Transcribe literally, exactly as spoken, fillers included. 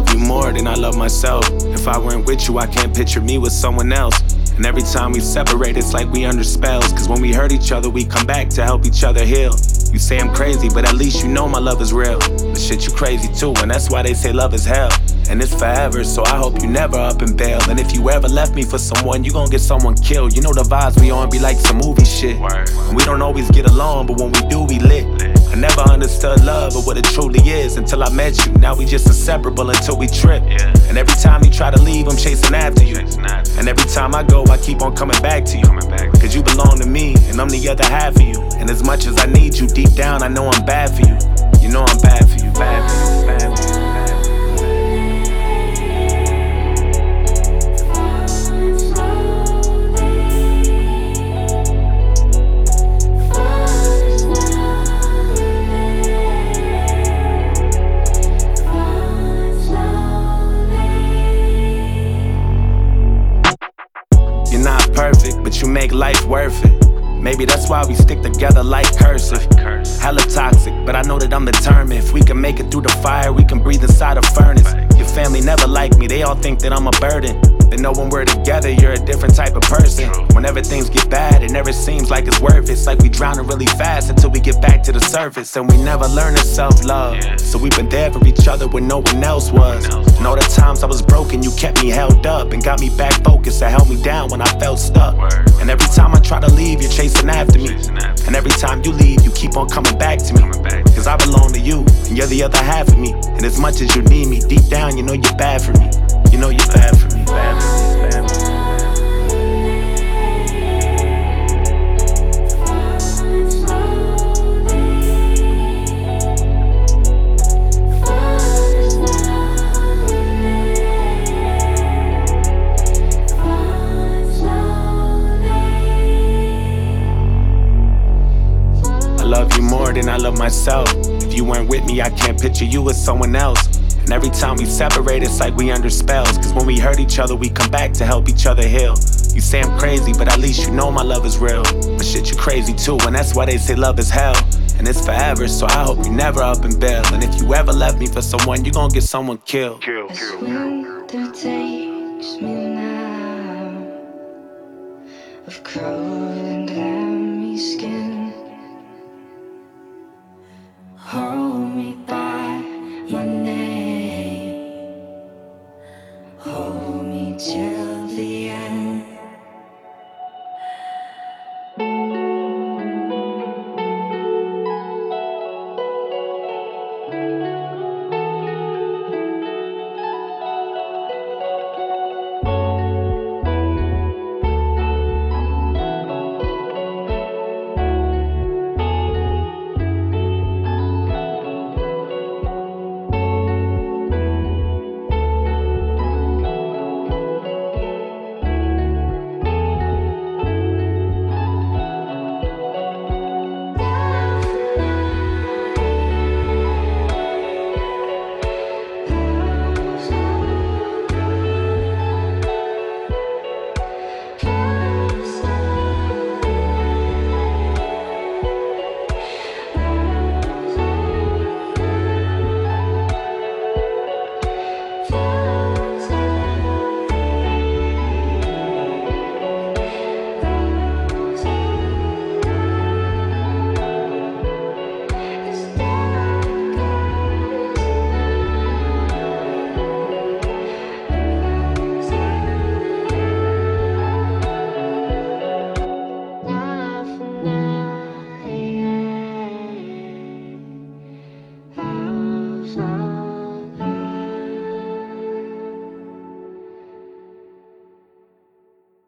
love you more than I love myself. If I weren't with you, I can't picture me with someone else. And every time we separate, it's like we under spells. Cause when we hurt each other, we come back to help each other heal. You say I'm crazy, but at least you know my love is real. But shit, you crazy too, and that's why they say love is hell. And it's forever, so I hope you never up and bail. And if you ever left me for someone, you gon' get someone killed. You know the vibes we on be like some movie shit. And we don't always get along, but when we do, we lit. I never understood love or what it truly is until I met you. Now we just inseparable until we trip. And every time you try to leave, I'm chasing after you. And every time I go, I keep on coming back to you. Cause you belong to me, and I'm the other half of you. And as much as I need you, deep down I know I'm bad for you. You know I'm bad for you, bad for you, bad for you, bad for you. You're not perfect, but you make life worth it. Maybe that's why we stick together like cursive. Hella toxic, but I know that I'm determined. If we can make it through the fire, we can breathe inside a furnace. Your family never like me, they all think that I'm a burden. They know when we're together, you're a different type of person. Whenever things get bad, it never seems like it's worth it. It's like we drowning really fast until we get back to the surface. And we never learn to self-love. So we've been there for each other when no one else was. And all the times I was broken, you kept me held up and got me back focused and held me down when I felt stuck. And every time I try to leave, you're chasing after me. And every time you leave, you keep on coming back to me. Cause I belong to you, and you're the other half of me. And as much as you need me, deep down you know you're bad for me. You know you're bad for me, bad for me, bad for me. I love you more than I love myself. If you weren't with me, I can't picture you with someone else. And every time we separate, it's like we under spells. Cause when we hurt each other, we come back to help each other heal. You say I'm crazy, but at least you know my love is real. But shit, you crazy too, and that's why they say love is hell. And it's forever, so I hope you never up and bail. And if you ever left me for someone, you gon' get someone killed. Kill, As winter takes me now, of cold and clammy skin, home